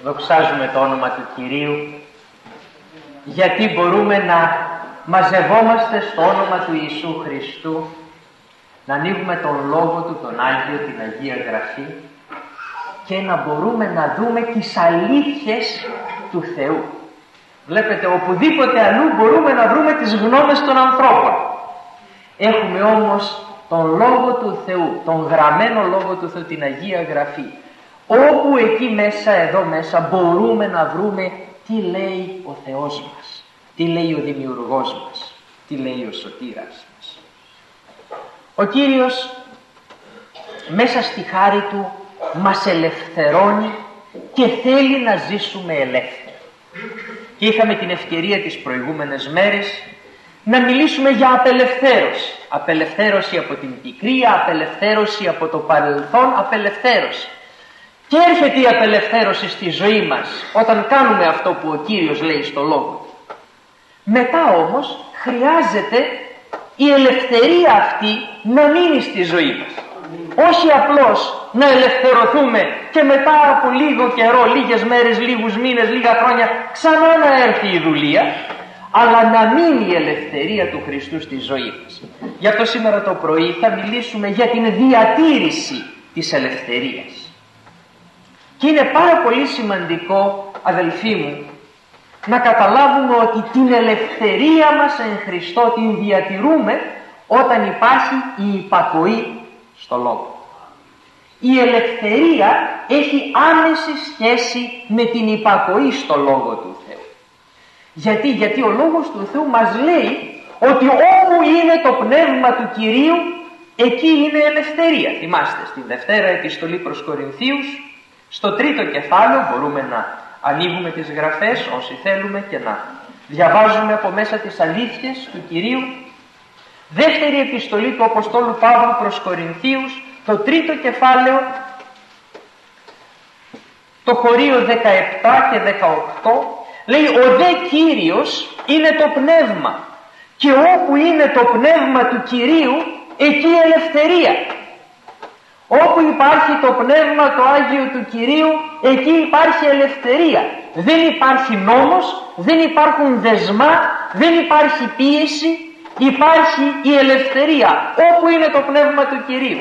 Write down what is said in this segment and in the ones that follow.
Δοξάζουμε το όνομα του Κυρίου, γιατί μπορούμε να μαζευόμαστε στο όνομα του Ιησού Χριστού, να ανοίγουμε τον Λόγο Του, τον Άγιο, την Αγία Γραφή και να μπορούμε να δούμε τις αλήθειες του Θεού. Βλέπετε, οπουδήποτε αλλού μπορούμε να βρούμε τις γνώμες των ανθρώπων. Έχουμε όμως τον Λόγο του Θεού, τον γραμμένο Λόγο του Θεού, την Αγία Γραφή, όπου εκεί μέσα, εδώ μέσα, μπορούμε να βρούμε τι λέει ο Θεός μας, τι λέει ο Δημιουργός μας, τι λέει ο Σωτήρας μας. Ο Κύριος μέσα στη χάρη Του μας ελευθερώνει και θέλει να ζήσουμε ελεύθερα. Και είχαμε την ευκαιρία τις προηγούμενες μέρες να μιλήσουμε για απελευθέρωση. Απελευθέρωση από την πικρία, απελευθέρωση από το παρελθόν, απελευθέρωση. Και έρχεται η απελευθέρωση στη ζωή μας όταν κάνουμε αυτό που ο Κύριος λέει στο Λόγο Του. Μετά όμως χρειάζεται η ελευθερία αυτή να μείνει στη ζωή μας. Όχι απλώς να ελευθερωθούμε και μετά από λίγο καιρό, λίγες μέρες, λίγους μήνες, λίγα χρόνια ξανά να έρθει η δουλεία, αλλά να μείνει η ελευθερία του Χριστού στη ζωή μας. Γι' αυτό σήμερα το πρωί θα μιλήσουμε για την διατήρηση της ελευθερίας. Και είναι πάρα πολύ σημαντικό, αδελφοί μου, να καταλάβουμε ότι την ελευθερία μας εν Χριστώ την διατηρούμε όταν υπάρχει η υπακοή στο Λόγο. Η ελευθερία έχει άμεση σχέση με την υπακοή στο Λόγο του Θεού. Γιατί ο Λόγος του Θεού μας λέει ότι όπου είναι το Πνεύμα του Κυρίου, εκεί είναι ελευθερία. Θυμάστε, στην Δευτέρα Επιστολή προς Κορινθίους, στο 3ο κεφάλαιο, μπορούμε να ανοίγουμε τις γραφές όσοι θέλουμε και να διαβάζουμε από μέσα τις αλήθειες του Κυρίου. Δεύτερη επιστολή του Αποστόλου Παύλου προς Κορινθίους, το 3ο κεφάλαιο, το χωρίο 17 και 18, λέει: ο δε Κύριος είναι το πνεύμα και όπου είναι το πνεύμα του Κυρίου, εκεί ελευθερία. Όπου υπάρχει το πνεύμα το Άγιο του Κυρίου, εκεί υπάρχει ελευθερία. Δεν υπάρχει νόμος, δεν υπάρχουν δεσμά, δεν υπάρχει πίεση, υπάρχει η ελευθερία όπου είναι το πνεύμα του Κυρίου.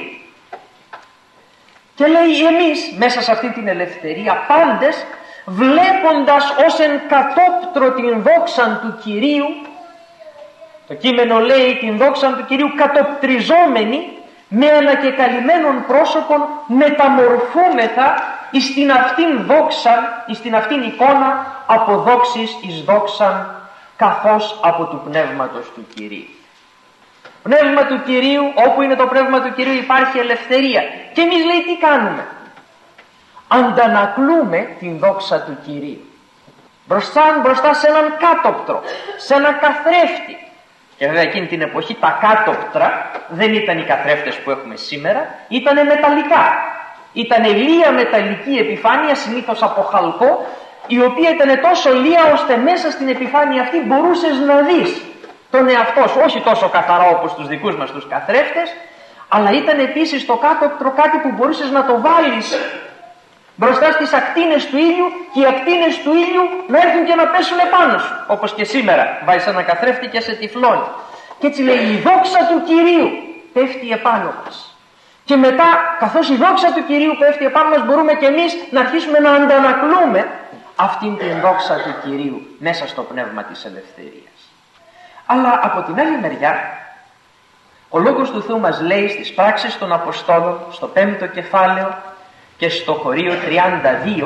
Και λέει, εμείς μέσα σε αυτή την ελευθερία πάντες, βλέποντας ως εν κατόπτρο την δόξαν του Κυρίου, το κείμενο λέει την δόξαν του Κυρίου κατοπτριζόμενοι, με ανακεκαλυμμένων πρόσωπων μεταμορφούμεθα εις την αυτήν δόξαν, εις την αυτήν εικόνα από δόξης εις δόξαν, καθώς από του Πνεύματος του Κυρίου. Πνεύμα του Κυρίου, όπου είναι το Πνεύμα του Κυρίου υπάρχει ελευθερία. Και εμείς λέει τι κάνουμε? Αντανακλούμε την δόξα του Κυρίου μπροστά σε έναν κάτοπτρο, σε έναν καθρέφτη. Και βέβαια εκείνη την εποχή τα κάτωπτρα δεν ήταν οι καθρέφτες που έχουμε σήμερα, ήταν μεταλλικά. Ήταν λία μεταλλική επιφάνεια, συνήθως από χαλκό, η οποία ήταν τόσο λία ώστε μέσα στην επιφάνεια αυτή μπορούσες να δεις τον εαυτό σου, όχι τόσο καθαρά όπως τους δικούς μας τους καθρέφτες, αλλά ήταν επίσης το κάτωπτρο κάτι που μπορούσες να το βάλεις μπροστά στις ακτίνες του ήλιου και οι ακτίνες του ήλιου να έρθουν και να πέσουν επάνω σου. Όπως και σήμερα βάζεις ένα καθρέφτη και σε τυφλώνει. Και έτσι λέει η δόξα του Κυρίου πέφτει επάνω μας. Και μετά καθώς η δόξα του Κυρίου πέφτει επάνω μας, μπορούμε και εμείς να αρχίσουμε να αντανακλούμε αυτήν την δόξα του Κυρίου μέσα στο πνεύμα της ελευθερίας. Αλλά από την άλλη μεριά ο Λόγος του Θεού μας λέει στις πράξεις των Αποστόλων, στο 5ο κεφάλαιο και στο χωρίο 32,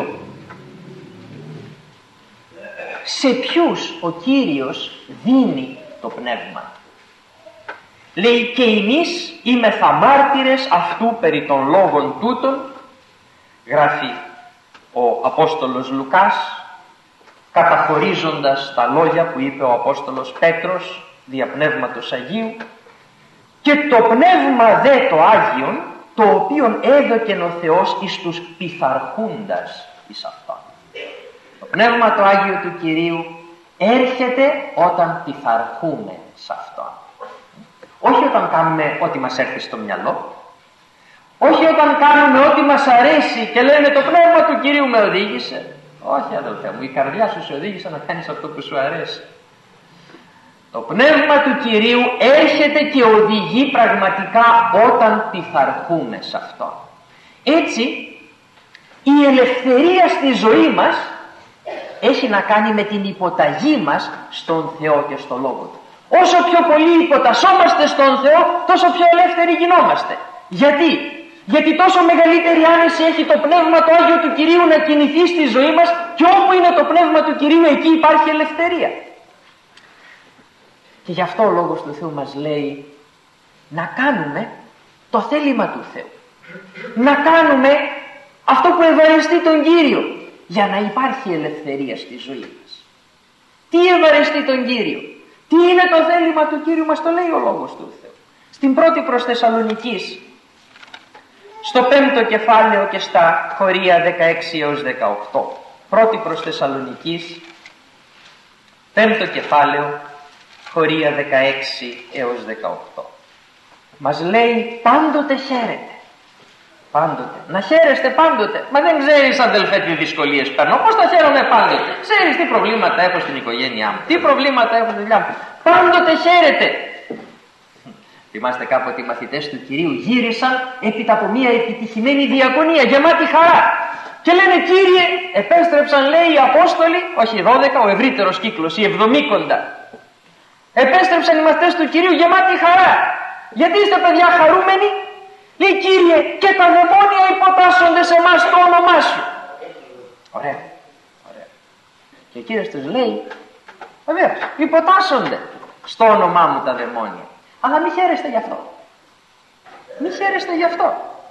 σε ποιους ο Κύριος δίνει το πνεύμα. Λέει και εμείς είμεθα μάρτυρες αυτού περί των λόγων τούτων, γράφει ο Απόστολος Λουκάς, καταχωρίζοντας τα λόγια που είπε ο Απόστολος Πέτρος δια Πνεύματος Αγίου, και το πνεύμα δε το Άγιον, το οποίον έδωκεν ο Θεός εις τους πειθαρχούντας εις αυτόν. Το πνεύμα το Άγιο του Κυρίου έρχεται όταν πειθαρχούμε σε αυτόν. Όχι όταν κάνουμε ό,τι μας έρθει στο μυαλό, όχι όταν κάνουμε ό,τι μας αρέσει και λέμε το πνεύμα του Κυρίου με οδήγησε. Όχι αδελφέ μου, η καρδιά σου σε οδήγησε να κάνεις αυτό που σου αρέσει. Το Πνεύμα του Κυρίου έρχεται και οδηγεί πραγματικά όταν πειθαρχούμε σε αυτό. Έτσι η ελευθερία στη ζωή μας έχει να κάνει με την υποταγή μας στον Θεό και στο Λόγο Του. Όσο πιο πολύ υποτασσόμαστε στον Θεό, τόσο πιο ελεύθεροι γινόμαστε. Γιατί τόσο μεγαλύτερη άνεση έχει το Πνεύμα το Άγιο του Κυρίου να κινηθεί στη ζωή μας, και όπου είναι το Πνεύμα του Κυρίου εκεί υπάρχει ελευθερία. Και γι' αυτό ο Λόγος του Θεού μας λέει να κάνουμε το θέλημα του Θεού. Να κάνουμε αυτό που ευαρεστεί τον Κύριο, για να υπάρχει ελευθερία στη ζωή μας. Τι ευαρεστεί τον Κύριο? Τι είναι το θέλημα του Κύριου? Μας το λέει ο Λόγος του Θεού. Στην πρώτη προς Θεσσαλονικής, στο 5ο κεφάλαιο και στα χωρία 16 έως 18. Πρώτη προς Θεσσαλονικής, 5ο κεφάλαιο, χωρία 16 έως 18. Μας λέει πάντοτε χαίρετε. Πάντοτε. Να χαίρεστε πάντοτε. Μα δεν ξέρεις αδελφέ τι δυσκολίες παίρνω. Πώς θα χαίρομαι πάντοτε? Ξέρεις τι προβλήματα έχω στην οικογένειά μου, τι προβλήματα έχω στη δουλειά μου. Πάντοτε χαίρετε. Θυμάστε κάποτε οι μαθητές του Κυρίου γύρισαν έπειτα από μια επιτυχημένη διακονία γεμάτη χαρά. Και λένε Κύριε, επέστρεψαν λέει οι Απόστολοι, όχι 12, ο ευρύτερος κύκλος, οι 70. Επέστρεψαν οι μαθητές του Κυρίου γεμάτη χαρά. Γιατί είστε παιδιά χαρούμενοι? Λέει Κύριε, και τα δαιμόνια υποτάσσονται σε εμάς το όνομά Σου. Ωραία, ωραία. Και ο Κύριος τους λέει, βεβαίως, υποτάσσονται στο όνομά μου τα δαιμόνια. Αλλά μη χαίρεστε γι' αυτό. Μη χαίρεστε γι' αυτό.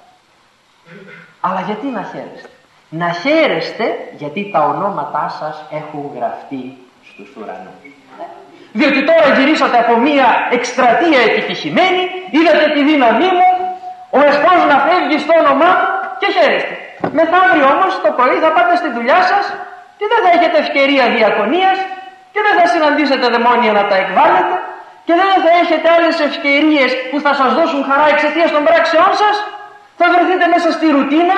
Αλλά γιατί να χαίρεστε? Να χαίρεστε γιατί τα ονόματά σας έχουν γραφτεί στους ουρανούς. Διότι τώρα γυρίσατε από μια εκστρατεία επιτυχημένη, είδατε τη δύναμή μου, ο εσπρός να φεύγει στο όνομά μου και χαίρεστε. Μεθαύριο όμως το πρωί θα πάτε στη δουλειά σας και δεν θα έχετε ευκαιρία διακονίας και δεν θα συναντήσετε δαιμόνια να τα εκβάλλετε και δεν θα έχετε άλλες ευκαιρίες που θα σας δώσουν χαρά εξαιτίας των πράξεών σας. Θα βρεθείτε μέσα στη ρουτίνα.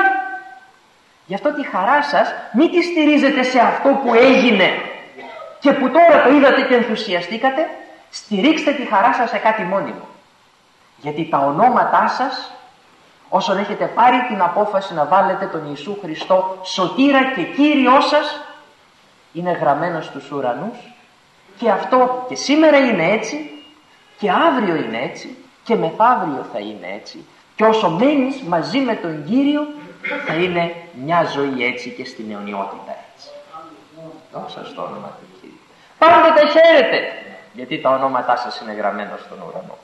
Γι' αυτό τη χαρά σας μην τη στηρίζετε σε αυτό που έγινε και που τώρα το είδατε και ενθουσιαστήκατε. Στηρίξτε τη χαρά σας σε κάτι μόνιμο. Γιατί τα ονόματά σας, όσον έχετε πάρει την απόφαση να βάλετε τον Ιησού Χριστό σωτήρα και Κύριό σας, είναι γραμμένο στους ουρανούς. Και αυτό και σήμερα είναι έτσι και αύριο είναι έτσι και μεθαύριο θα είναι έτσι. Και όσο μένεις μαζί με τον Κύριο θα είναι μια ζωή έτσι και στην αιωνιότητα έτσι. Δόξα στο όνομα του Κύριου. Πάντοτε χαίρετε, γιατί τα ονόματά σας είναι γραμμένα στον ουρανό.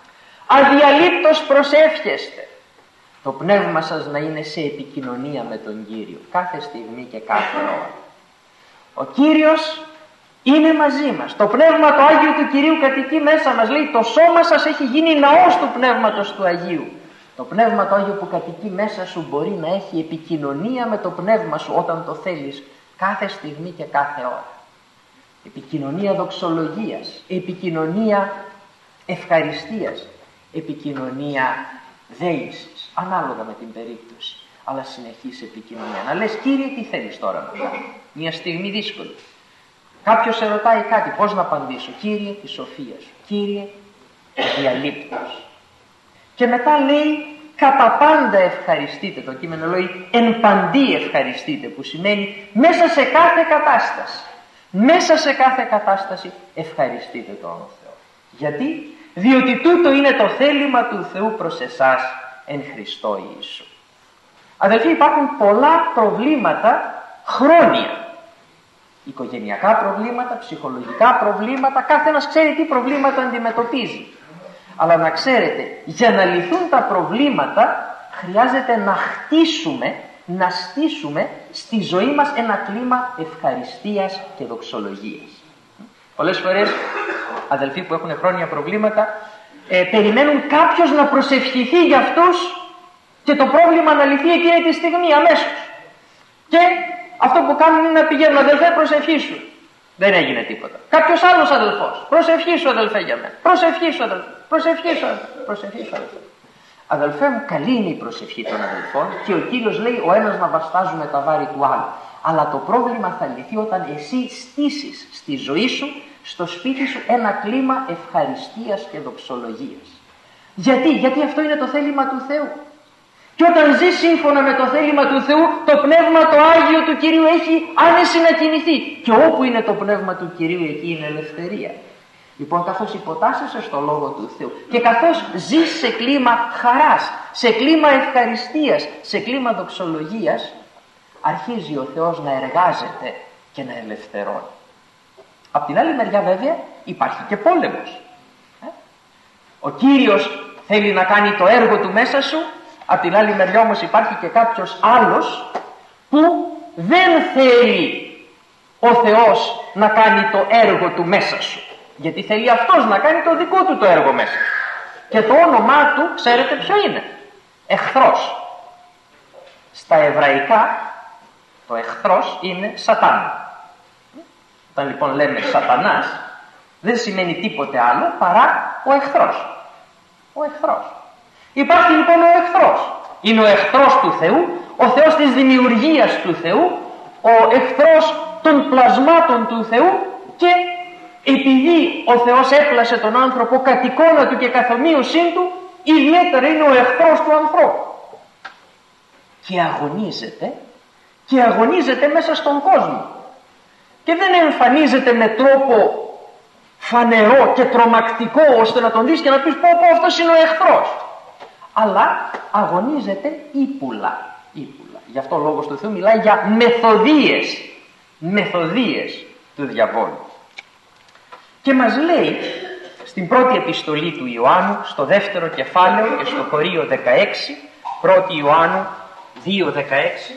Αδιαλείπτως προσεύχεστε. Το πνεύμα σας να είναι σε επικοινωνία με τον Κύριο κάθε στιγμή και κάθε ώρα. Ο Κύριος είναι μαζί μας. Το Πνεύμα το Άγιο του Κυρίου κατοικεί μέσα μας. Λέει το σώμα σας έχει γίνει ναός του Πνεύματος του Αγίου. Το Πνεύμα το Άγιο που κατοικεί μέσα σου μπορεί να έχει επικοινωνία με το πνεύμα σου όταν το θέλεις κάθε στιγμή και κάθε ώρα. Επικοινωνία δοξολογίας, επικοινωνία ευχαριστίας, επικοινωνία δέησης, ανάλογα με την περίπτωση, αλλά συνεχής επικοινωνία. Να λες Κύριε τι θέλεις τώρα να κάνω? Μια στιγμή δύσκολη. Κάποιος σε ρωτάει κάτι, πώς να απαντήσω? Κύριε τη σοφία σου, Κύριε διαλείπτως. Και μετά λέει κατά πάντα ευχαριστείτε. Το κείμενο λέει εν παντί ευχαριστείτε, που σημαίνει μέσα σε κάθε κατάσταση. Μέσα σε κάθε κατάσταση ευχαριστείτε τον Θεό. Γιατί? Διότι τούτο είναι το θέλημα του Θεού προς εσάς εν Χριστώ Ιησού. Αδελφοί, υπάρχουν πολλά προβλήματα χρόνια. Οικογενειακά προβλήματα, ψυχολογικά προβλήματα, κάθε ένας ξέρει τι προβλήματα αντιμετωπίζει. Αλλά να ξέρετε, για να λυθούν τα προβλήματα χρειάζεται να χτίσουμε, να στήσουμε στη ζωή μας ένα κλίμα ευχαριστίας και δοξολογίας. Πολλές φορές αδελφοί που έχουν χρόνια προβλήματα περιμένουν κάποιος να προσευχηθεί για αυτούς και το πρόβλημα να λυθεί εκείνη τη στιγμή αμέσως. Και αυτό που κάνουν είναι να πηγαίνουν, αδελφέ προσευχή σου. Δεν έγινε τίποτα. Κάποιος άλλος αδελφός, προσευχή σου αδελφέ για μένα. Προσευχή σου αδελφέ, προσευχή σου αδελφέ, προσευχή σου αδελφέ. Αδελφέ μου, καλή είναι η προσευχή των αδελφών και ο Κύριος λέει ο ένας να βαστάζουμε τα βάρη του άλλου. Αλλά το πρόβλημα θα λυθεί όταν εσύ στήσεις στη ζωή σου, στο σπίτι σου, ένα κλίμα ευχαριστίας και δοξολογίας. Γιατί αυτό είναι το θέλημα του Θεού. Και όταν ζει σύμφωνα με το θέλημα του Θεού, το Πνεύμα το Άγιο του Κυρίου έχει άνεση να κινηθεί. Και όπου είναι το Πνεύμα του Κυρίου, εκεί είναι ελευθερία. Λοιπόν, καθώς υποτάσσεσαι στο Λόγο του Θεού και καθώς ζεις σε κλίμα χαράς, σε κλίμα ευχαριστίας, σε κλίμα δοξολογίας, αρχίζει ο Θεός να εργάζεται και να ελευθερώνει. Απ' την άλλη μεριά βέβαια υπάρχει και πόλεμος. Ο Κύριος θέλει να κάνει το έργο του μέσα σου, απ' την άλλη μεριά όμως υπάρχει και κάποιος άλλος που δεν θέλει ο Θεός να κάνει το έργο του μέσα σου, γιατί θέλει αυτός να κάνει το δικό του το έργο μέσα σου. Και το όνομά του ξέρετε ποιο είναι? Εχθρός. Στα εβραϊκά το εχθρός είναι Σατάν. Όταν λοιπόν λέμε Σατανάς, δεν σημαίνει τίποτε άλλο παρά ο εχθρός. Ο εχθρός. Υπάρχει λοιπόν ο εχθρός. Είναι ο εχθρός του Θεού, ο Θεός της δημιουργίας του Θεού, ο εχθρός των πλασμάτων του Θεού, και επειδή ο Θεός έπλασε τον άνθρωπο κατ' εικόνα του και καθ' ομοίωσήν του, ιδιαίτερα είναι ο εχθρός του ανθρώπου. Και αγωνίζεται μέσα στον κόσμο. Και δεν εμφανίζεται με τρόπο φανερό και τρομακτικό ώστε να τον δεις και να πεις πω αυτός είναι ο εχθρός. Αλλά αγωνίζεται ύπουλα. Γι' αυτό ο Λόγος του Θεού μιλάει για μεθοδίες του διαβόλου. Και μας λέει στην πρώτη επιστολή του Ιωάννου, στο δεύτερο κεφάλαιο και στο χωρίο 16, 1η Ιωάννου 2:16,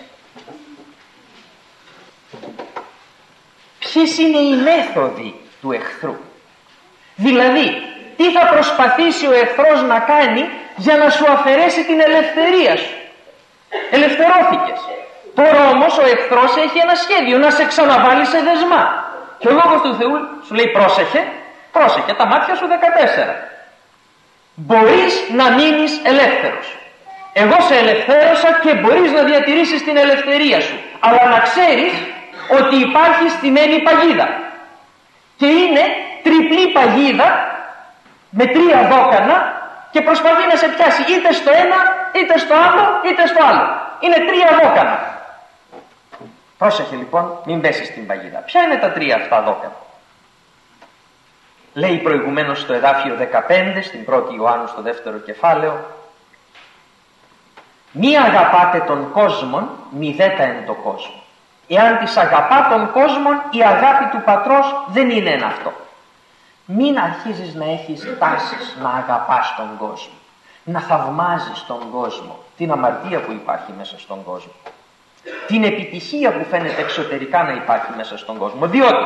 ποιες είναι οι μέθοδοι του εχθρού. Δηλαδή, τι θα προσπαθήσει ο εχθρός να κάνει για να σου αφαιρέσει την ελευθερία σου. Ελευθερώθηκες. Τώρα όμως ο εχθρός έχει ένα σχέδιο, να σε ξαναβάλει σε δεσμά. Και ο Λόγος του Θεού σου λέει πρόσεχε, τα μάτια σου 14. Μπορείς να μείνεις ελεύθερος. Εγώ σε ελευθέρωσα και μπορείς να διατηρήσεις την ελευθερία σου. Αλλά να ξέρεις ότι υπάρχει στημένη παγίδα. Και είναι τριπλή παγίδα με 3 δόκανα και προσπαθεί να σε πιάσει είτε στο ένα, είτε στο άλλο. Είναι 3 δόκανα. Πρόσεχε λοιπόν, μην πέσεις στην παγίδα. Ποια είναι τα 3 αυτά δόκανα? Λέει προηγουμένως στο εδάφιο 15, στην 1η Ιωάννου στο δεύτερο κεφάλαιο, μη αγαπάτε τον κόσμον, μη δέτα εν το κόσμο. Εάν της αγαπά τον κόσμον, η αγάπη του Πατρός δεν είναι εν αυτό. Μην αρχίζεις να έχεις τάσεις να αγαπάς τον κόσμο, να θαυμάζεις τον κόσμο, την αμαρτία που υπάρχει μέσα στον κόσμο, την επιτυχία που φαίνεται εξωτερικά να υπάρχει μέσα στον κόσμο. Διότι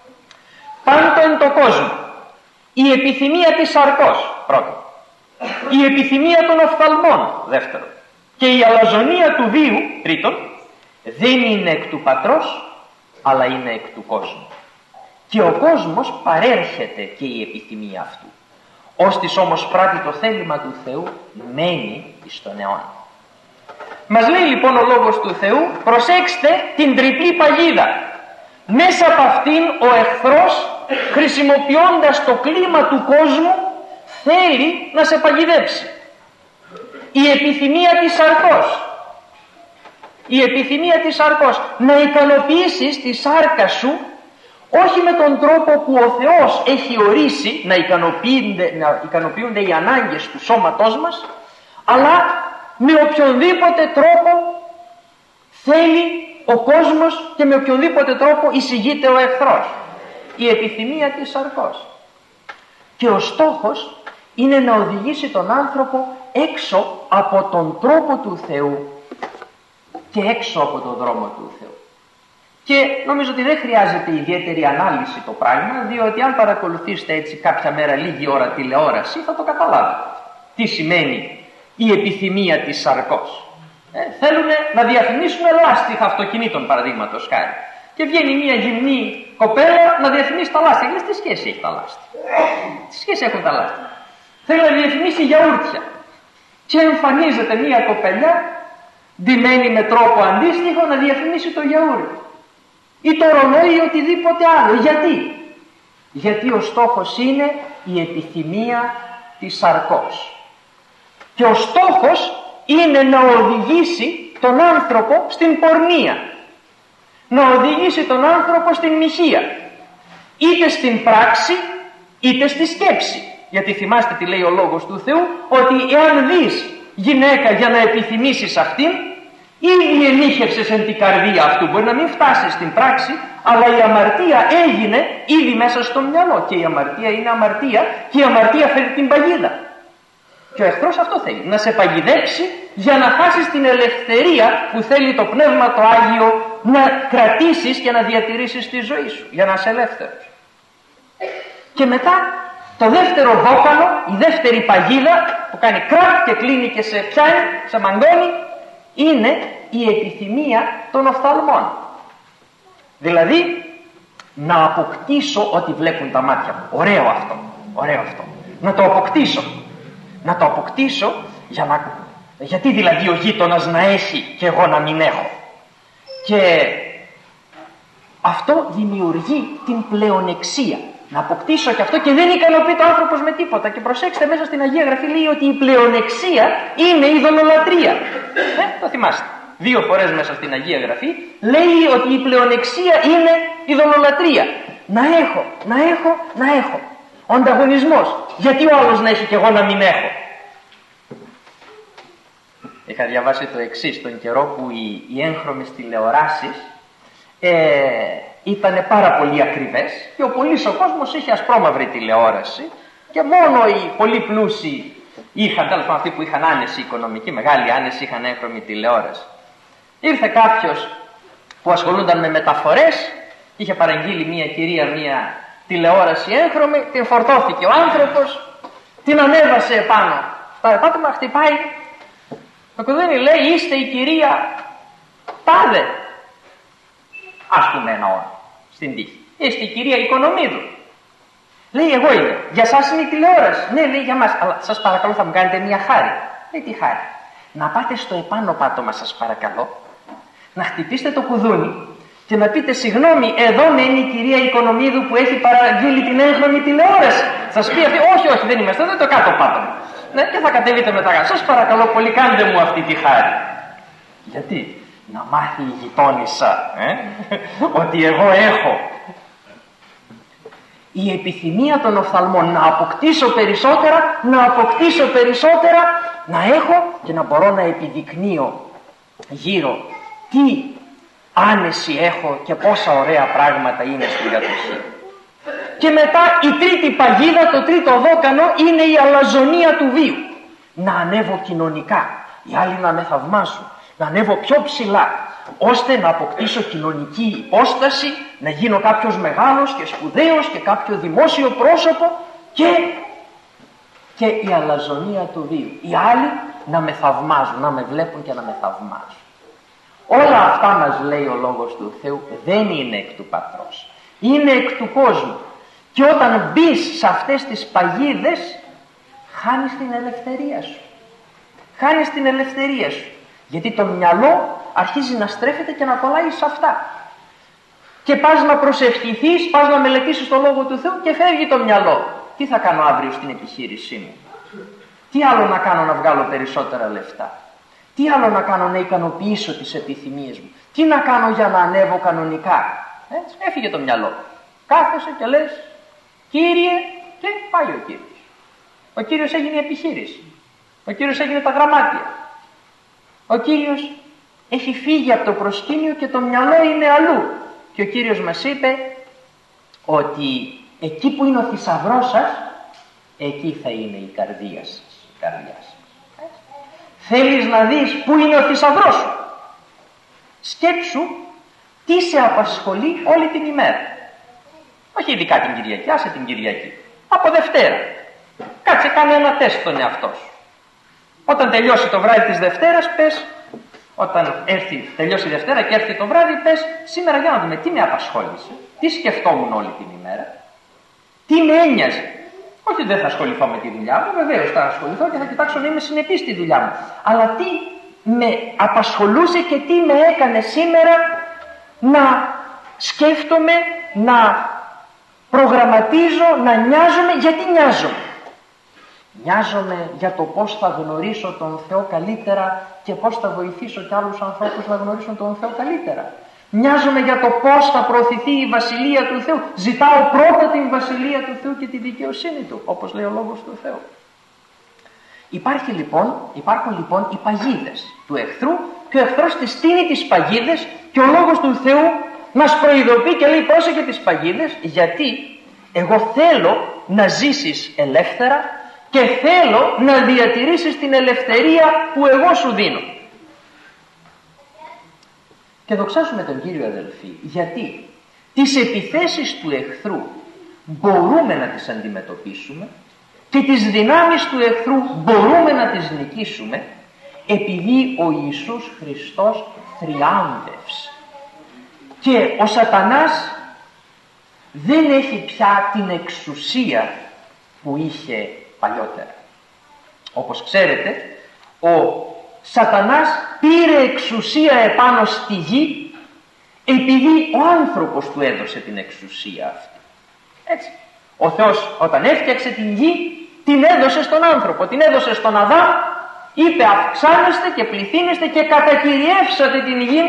πάντο εν το κόσμο η επιθυμία της σαρκός, πρώτον, η επιθυμία των οφθαλμών, δεύτερον, και η αλαζονία του βίου, τρίτον, δεν είναι εκ του Πατρός, αλλά είναι εκ του κόσμου. Και ο κόσμος παρέρχεται και η επιθυμία αυτού. Ώστις όμως πράττει το θέλημα του Θεού, μένει εις τον αιώνα. Μας λέει λοιπόν ο Λόγος του Θεού, προσέξτε την τριπλή παγίδα. Μέσα από αυτήν ο εχθρός, χρησιμοποιώντας το κλίμα του κόσμου, θέλει να σε παγιδεύσει. Η επιθυμία της σαρκός. Η επιθυμία της σαρκός, να ικανοποιήσεις τη σάρκα σου όχι με τον τρόπο που ο Θεός έχει ορίσει να ικανοποιούνται οι ανάγκες του σώματός μας, αλλά με οποιονδήποτε τρόπο θέλει ο κόσμος και με οποιονδήποτε τρόπο εισηγείται ο εχθρός. Η επιθυμία της σαρκός. Και ο στόχος είναι να οδηγήσει τον άνθρωπο έξω από τον τρόπο του Θεού και έξω από τον δρόμο του Θεού. Και νομίζω ότι δεν χρειάζεται ιδιαίτερη ανάλυση το πράγμα, διότι αν παρακολουθήσετε έτσι κάποια μέρα λίγη ώρα τηλεόραση θα το καταλάβετε. Τι σημαίνει η επιθυμία της σαρκός. Θέλουν να διαφημίσουν λάστιχα αυτοκινήτων, παραδείγματος χάρη. Και βγαίνει μια γυμνή κοπέλα να διαφημίσει τα λάστιχα. Λες, τι σχέση έχει τα λάστιχα? Τι σχέση έχουν τα λάστιχα? Θέλει να διαφημίσει γιαούρτια. Και εμφανίζεται μια κοπελιά ντυμένη με τρόπο αντίστοιχο να διαφημίσει το γιαούρτι ή το ρολόι ή οτιδήποτε άλλο. Γιατί ο στόχος είναι η επιθυμία της σαρκός. Και ο στόχος είναι να οδηγήσει τον άνθρωπο στην πορνεία, να οδηγήσει τον άνθρωπο στην μοιχεία, είτε στην πράξη είτε στη σκέψη. Γιατί θυμάστε τι λέει ο Λόγος του Θεού, ότι εάν δεις γυναίκα για να επιθυμήσεις αυτήν, ήδη ενίχευσες εν την καρδία αυτού. Μπορεί να μην φτάσεις στην πράξη, αλλά η αμαρτία έγινε ήδη μέσα στο μυαλό. Και η αμαρτία είναι αμαρτία, και η αμαρτία φέρει την παγίδα. Και ο εχθρός αυτό θέλει, να σε παγιδέψει για να χάσεις την ελευθερία που θέλει το Πνεύμα το Άγιο να κρατήσεις και να διατηρήσεις τη ζωή σου, για να είσαι ελεύθερος. Και μετά το δεύτερο δόκαλο, η δεύτερη παγίδα που κάνει κρακ και κλείνει και σε πιάνει, σε μαγκώνει, είναι η επιθυμία των οφθαλμών. Δηλαδή να αποκτήσω ό,τι βλέπουν τα μάτια μου. Ωραίο αυτό, ωραίο αυτό. Να το αποκτήσω. Να το αποκτήσω γιατί δηλαδή ο γείτονας να έχει και εγώ να μην έχω. Και αυτό δημιουργεί την πλεονεξία. Να αποκτήσω και αυτό, και δεν ικανοποιείται ο άνθρωπος με τίποτα. Και προσέξτε, μέσα στην Αγία Γραφή λέει ότι η πλεονεξία είναι η ειδωλολατρία. Το θυμάστε. 2 φορές μέσα στην Αγία Γραφή λέει ότι η πλεονεξία είναι η ειδωλολατρία. Να έχω, να έχω, να έχω. Ο ανταγωνισμός. Γιατί ο άλλος να έχει και εγώ να μην έχω. Είχα διαβάσει το εξής, τον καιρό που οι έγχρωμες τηλεοράσεις ήταν πάρα πολύ ακριβές και ο πολύς ο κόσμος είχε ασπρόμαυρη τηλεόραση και μόνο οι πολύ πλούσιοι είχαν, τέλος πάντων αυτοί που είχαν άνεση οικονομική, μεγάλη άνεση, είχαν έγχρωμη τηλεόραση. Ήρθε κάποιος που ασχολούνταν με μεταφορές, είχε παραγγείλει μια κυρία μια τηλεόραση έγχρωμη, την φορτώθηκε ο άνθρωπος, την ανέβασε επάνω στα επάτωμα, χτυπάει το κουδούνι, λέει είστε η κυρία Τάδε, ας πούμε ένα όνομα στην τύχη, είστε η κυρία Οικονομίδου. Λέει εγώ είμαι, για σας είναι η τηλεόραση. Ναι, λέει για μας, αλλά σας παρακαλώ θα μου κάνετε μια χάρη. Λέει τι χάρη? Να πάτε στο επάνω πάτωμα σας παρακαλώ, να χτυπήσετε το κουδούνι και να πείτε συγγνώμη, εδώ μένει η κυρία Οικονομίδου που έχει παραγγείλει την έγχρωμη τηλεόραση. Θα σας πει αυτή, όχι δεν είμαστε, δεν το κάτω πάτωμα. Ναι, και θα κατεβείτε μετά. Σας παρακαλώ πολύ, κάντε μου αυτή τη χάρη. Γιατί? Να μάθει η γειτόνισσα ότι εγώ έχω. Η επιθυμία των οφθαλμών να αποκτήσω περισσότερα, να έχω και να μπορώ να επιδεικνύω γύρω τι άνεση έχω και πόσα ωραία πράγματα είναι στην κατοχή. Και μετά η τρίτη παγίδα, το τρίτο δόκανο είναι η αλαζονία του βίου. Να ανέβω κοινωνικά, οι άλλοι να με θαυμάσουν, να ανέβω πιο ψηλά, ώστε να αποκτήσω κοινωνική υπόσταση, να γίνω κάποιος μεγάλος και σπουδαίος και κάποιο δημόσιο πρόσωπο και η αλαζονία του βίου. Οι άλλοι να με θαυμάζουν, να με βλέπουν και να με θαυμάζουν. Όλα αυτά μας λέει ο Λόγος του Θεού δεν είναι εκ του Πατρός, είναι εκ του κόσμου. Και όταν μπεις σε αυτές τις παγίδες χάνεις την ελευθερία σου. Χάνεις την ελευθερία σου. Γιατί το μυαλό αρχίζει να στρέφεται και να κολλάει σε αυτά. Και πας να προσευχηθείς, πας να μελετήσεις το Λόγο του Θεού και φεύγει το μυαλό. Τι θα κάνω αύριο στην επιχείρησή μου? Τι άλλο να κάνω να βγάλω περισσότερα λεφτά? Τι άλλο να κάνω να ικανοποιήσω τις επιθυμίες μου? Τι να κάνω για να ανέβω κανονικά? Έφυγε το μυαλό. Κάθεσαι και λες Κύριε, και πάει ο Κύριος. Ο Κύριος έγινε η επιχείρηση. Ο Κύριος έγινε τα γραμμάτια. Ο Κύριος έχει φύγει από το προσκήνιο και το μυαλό είναι αλλού. Και ο Κύριος μας είπε ότι εκεί που είναι ο θησαυρός σας, εκεί θα είναι η καρδία σας. Η καρδιά σας. Θέλεις να δεις πού είναι ο θησαυρός σου? Σκέψου τι σε απασχολεί όλη την ημέρα. Όχι ειδικά την Κυριακή, άσε την Κυριακή. Από Δευτέρα. Κάτσε, κάνε ένα τεστ στον εαυτό σου. Όταν τελειώσει το βράδυ της Δευτέρας, πες, όταν τελειώσει η Δευτέρα και έρθει το βράδυ, πες, σήμερα για να δούμε τι με απασχόλησε, τι σκεφτόμουν όλη την ημέρα, τι με ένοιαζε. Όχι δεν θα ασχοληθώ με τη δουλειά μου, βεβαίως θα ασχοληθώ και θα κοιτάξω να είμαι συνεπής στη δουλειά μου. Αλλά τι με απασχολούσε και τι με έκανε σήμερα να σκέφτομαι, να προγραμματίζω, να νοιάζομαι. Γιατί νοιάζομαι? Νοιάζομαι για το πώς θα γνωρίσω τον Θεό καλύτερα και πώς θα βοηθήσω κι άλλους ανθρώπους να γνωρίσουν τον Θεό καλύτερα. Νοιάζομαι για το πώς θα προωθηθεί η Βασιλεία του Θεού. Ζητάω πρώτα την Βασιλεία του Θεού και τη δικαιοσύνη Του, όπως λέει ο Λόγος του Θεού. Υπάρχουν λοιπόν οι παγίδες του εχθρού και ο εχθρός τις στείνει τις παγίδες και ο Λόγος του Θεού μας προειδοποιεί και λέει πρόσεχε τις παγίδες, γιατί εγώ θέλω να ζήσεις ελεύθερα και θέλω να διατηρήσεις την ελευθερία που εγώ σου δίνω. Και δοξάσουμε τον Κύριο, αδελφοί, γιατί τις επιθέσεις του εχθρού μπορούμε να τις αντιμετωπίσουμε και τις δυνάμεις του εχθρού μπορούμε να τις νικήσουμε, επειδή ο Ιησούς Χριστός θριάμβευσε. Και ο σατανάς δεν έχει πια την εξουσία που είχε παλιότερα. Όπως ξέρετε, ο σατανάς πήρε εξουσία επάνω στη γη επειδή ο άνθρωπος του έδωσε την εξουσία αυτή. Έτσι. Ο Θεός όταν έφτιαξε την γη την έδωσε στον άνθρωπο, την έδωσε στον Αδάμ, είπε αυξάνεστε και πληθύνεστε και κατακυριεύσατε την γη.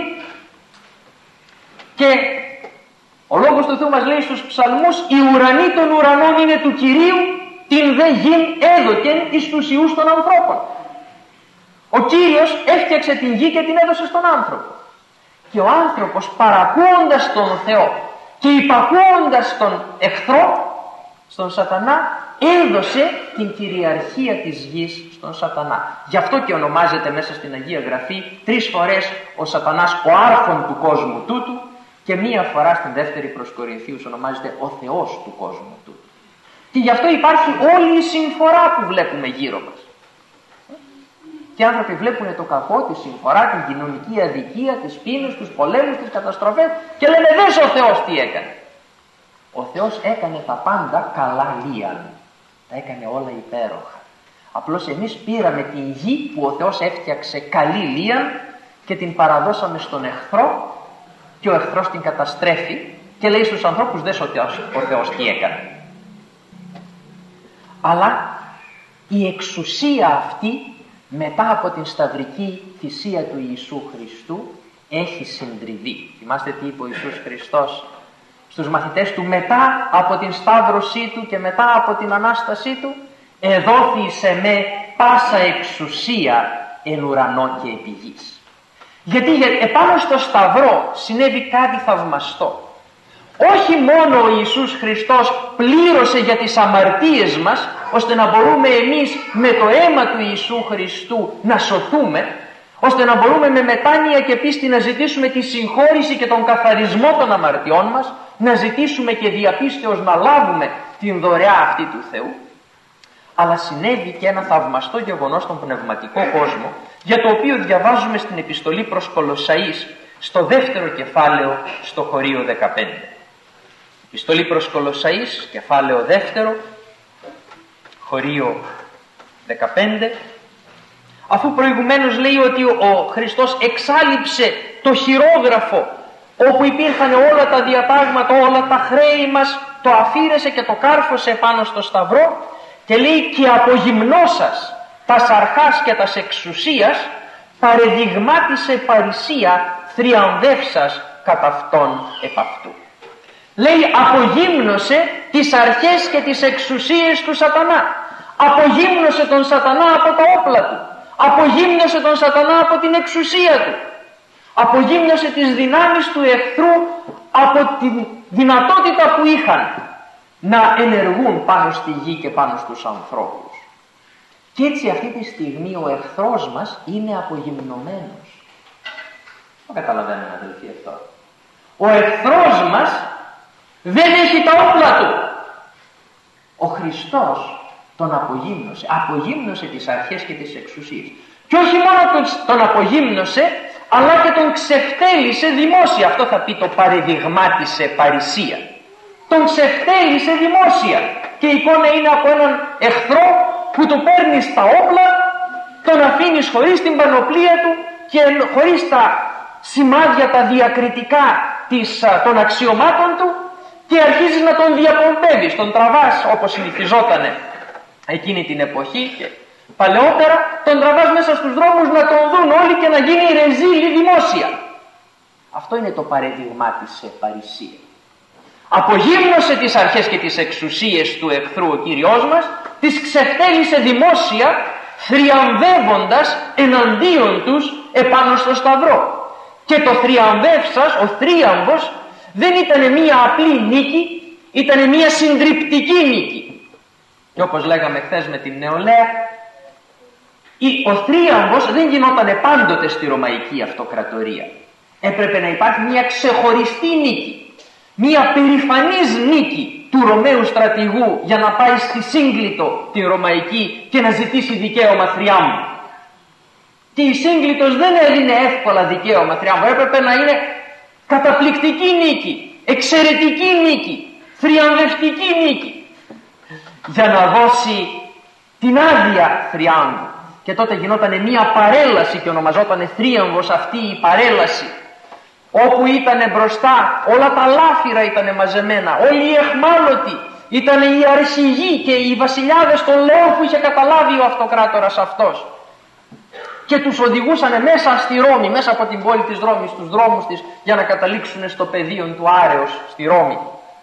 Και ο Λόγος του Θεού μας λέει στους ψαλμούς, οι ουρανοί των ουρανών είναι του Κυρίου, την δε γην έδωκεν εις τους ιούς των ανθρώπων. Ο Κύριος έφτιαξε την γη και την έδωσε στον άνθρωπο. Και ο άνθρωπος παρακούοντας τον Θεό και υπακούοντας τον εχθρό, στον σατανά, έδωσε την κυριαρχία της γης στον σατανά. Γι' αυτό και ονομάζεται μέσα στην Αγία Γραφή 3 φορές ο σατανάς ο άρχον του κόσμου τούτου και 1 φορά στην δεύτερη προς Κορινθίους ονομάζεται ο Θεός του κόσμου τούτου. Και γι' αυτό υπάρχει όλη η συμφορά που βλέπουμε γύρω μας. Και οι άνθρωποι βλέπουν το κακό, τη συμφορά, την κοινωνική αδικία, τις πείνες, τους πολέμους, τις καταστροφές και λένε δες ο Θεός τι έκανε. Ο Θεός έκανε τα πάντα καλά λίαν. Τα έκανε όλα υπέροχα. Απλώς εμείς πήραμε την γη που ο Θεός έφτιαξε καλή λίαν και την παραδώσαμε στον εχθρό και ο εχθρός την καταστρέφει και λέει στους ανθρώπους δες ο Θεός τι έκανε. Αλλά η εξουσία αυτή μετά από την σταυρική θυσία του Ιησού Χριστού έχει συντριβεί. Θυμάστε τι είπε ο Ιησούς Χριστός στους μαθητές του μετά από την σταύρωσή του και μετά από την Ανάστασή του? Εδόθη σε με πάσα εξουσία εν ουρανό και επί γης. Γιατί επάνω στο σταυρό συνέβη κάτι θαυμαστό. Όχι μόνο ο Ιησούς Χριστός πλήρωσε για τις αμαρτίες μας ώστε να μπορούμε εμείς με το αίμα του Ιησού Χριστού να σωθούμε, ώστε να μπορούμε με μετάνοια και πίστη να ζητήσουμε τη συγχώρηση και τον καθαρισμό των αμαρτιών μας, να ζητήσουμε και διαπίστεως να λάβουμε την δωρεά αυτή του Θεού, αλλά συνέβη και ένα θαυμαστό γεγονός στον πνευματικό κόσμο, για το οποίο διαβάζουμε στην επιστολή προς Κολοσσαείς στο 2ο κεφάλαιο στο χωρίο 15. Επιστολή προς Κολοσσαείς, κεφάλαιο 2, χωρίο 15, αφού προηγουμένως λέει ότι ο Χριστός εξάλειψε το χειρόγραφο όπου υπήρχαν όλα τα διατάγματα, όλα τα χρέη μας, το αφήρεσε και το κάρφωσε πάνω στο σταυρό και λέει και απογυμνώσας τας αρχάς και τας εξουσίας παρεδειγμάτισε παρησία θριαμβεύσας κατά αυτόν επ' αυτού. Λέει απογύμνωσε τις αρχές και τις εξουσίες του σατανά. Απογύμνωσε τον σατανά από τα όπλα του. Απογύμνωσε τον σατανά από την εξουσία του. Απογύμνωσε τις δυνάμεις του εχθρού από τη δυνατότητα που είχαν να ενεργούν πάνω στη γη και πάνω στους ανθρώπους. Και έτσι αυτή τη στιγμή ο εχθρός μας είναι απογυμνωμένος. Το καταλαβαίνουμε, αδελφοί, αυτό. Ο εχθρός μας δεν έχει τα όπλα του. Ο Χριστός τον απογύμνωσε. Απογύμνωσε τις αρχές και τις εξουσίες. Και όχι μόνο τον απογύμνωσε, αλλά και τον ξεφτέλισε δημόσια. Αυτό θα πει το παρεδειγμάτισε παρησία. Τον ξεφτέλισε δημόσια. Και η εικόνα είναι από έναν εχθρό που του παίρνεις τα όπλα, τον αφήνεις χωρίς την πανοπλία του και χωρίς τα σημάδια τα διακριτικά των αξιωμάτων του, και αρχίζεις να τον διαπομπεύεις, τον τραβάς όπως συνηθιζότανε εκείνη την εποχή και παλαιότερα, τον τραβάς μέσα στους δρόμους να τον δουν όλοι και να γίνει ρεζίλη δημόσια. Αυτό είναι το παρεδειγμά της παρησία. Απογύμνωσε τις αρχές και τις εξουσίες του εχθρού ο Κύριος μας, τις ξεφτέλησε δημόσια, θριαμβεύοντας εναντίον τους επάνω στο σταυρό. Και το θριαμβεύσας, ο θρίαμβος, δεν ήταν μία απλή νίκη, ήταν μία συντριπτική νίκη. Και όπως λέγαμε χθες με την νεολαία, ο θρίαμβος δεν γινότανε πάντοτε στη Ρωμαϊκή Αυτοκρατορία. Έπρεπε να υπάρχει μία ξεχωριστή νίκη, μία περηφανής νίκη του Ρωμαίου στρατηγού για να πάει στη Σύγκλιτο την Ρωμαϊκή και να ζητήσει δικαίωμα θριάμβου. Και η Σύγκλιτος δεν έδινε εύκολα δικαίωμα θριάμβου, έπρεπε να είναι καταπληκτική νίκη, εξαιρετική νίκη, θριαμβευτική νίκη, για να δώσει την άδεια θριάμβου. Και τότε γινόταν μία παρέλαση και ονομαζόταν θρίαμβος αυτή η παρέλαση, όπου ήταν μπροστά όλα τα λάφυρα ήταν μαζεμένα, όλοι οι εχμάλωτοι, ήταν οι αρχηγοί και οι βασιλιάδες των λαών που είχε καταλάβει ο αυτοκράτορας αυτός, και τους οδηγούσαν μέσα στη Ρώμη, μέσα από την πόλη της Ρώμης, στους δρόμους της, για να καταλήξουν στο πεδίο του Άρεως στη Ρώμη,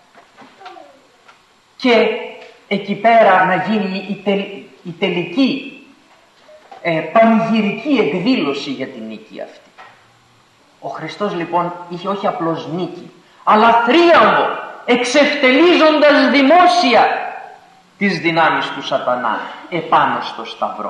και εκεί πέρα να γίνει η τελική πανηγυρική εκδήλωση για την νίκη αυτή. Ο Χριστός λοιπόν είχε όχι απλώς νίκη, αλλά θρίαμβο, εξευτελίζοντας δημόσια τις δυνάμεις του σατανά επάνω στο σταυρό.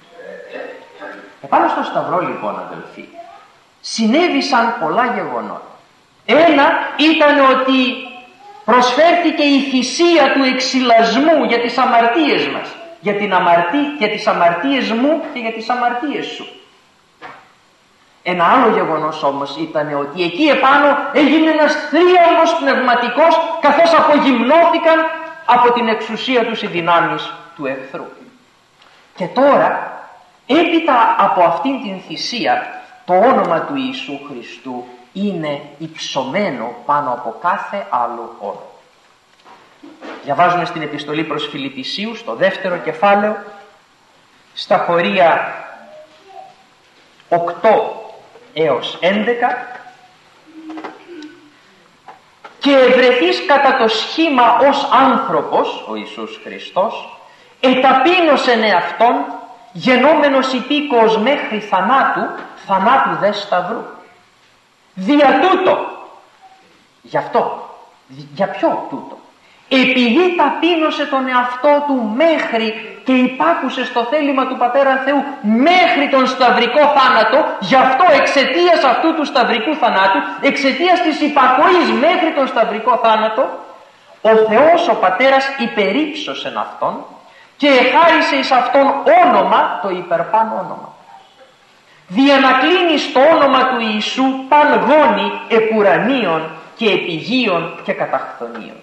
Επάνω στο σταυρό λοιπόν, αδελφοί, συνέβησαν πολλά γεγονότα. Ένα ήταν ότι προσφέρθηκε η θυσία του εξυλασμού για τις αμαρτίες μας, για τις αμαρτίες μου και για τις αμαρτίες σου. Ένα άλλο γεγονός όμως ήταν ότι εκεί επάνω έγινε ένας θρίαμβος πνευματικός, καθώς απογυμνώθηκαν από την εξουσία τους οι δυνάμεις του εχθρού. Και τώρα, έπειτα από αυτήν την θυσία, το όνομα του Ιησού Χριστού είναι υψωμένο πάνω από κάθε άλλο όνομα. Διαβάζουμε στην επιστολή προς Φιλιππισίους, στο 2ο κεφάλαιο, στα χωρία 8 έως 11, «Και ευρεθείς κατά το σχήμα ως άνθρωπος, ο Ιησούς Χριστός, εταπείνωσεν εαυτόν, γενόμενος υπήκοος μέχρι θανάτου, θανάτου δε σταυρού. Δια τούτο». Γι' αυτό. Για ποιο τούτο? Επειδή ταπείνωσε τον εαυτό του μέχρι και υπάκουσε στο θέλημα του Πατέρα Θεού μέχρι τον σταυρικό θάνατο, γι' αυτό εξαιτίας αυτού του σταυρικού θανάτου, εξαιτίας της υπακοής μέχρι τον σταυρικό θάνατο, ο Θεός ο Πατέρας υπερύψωσεν αυτόν και εχάρισε εις αυτόν όνομα, το υπερπάν όνομα. Διανακλίνει στο όνομα του Ιησού παν γόνι επουρανίων και επιγείων και καταχθονίων.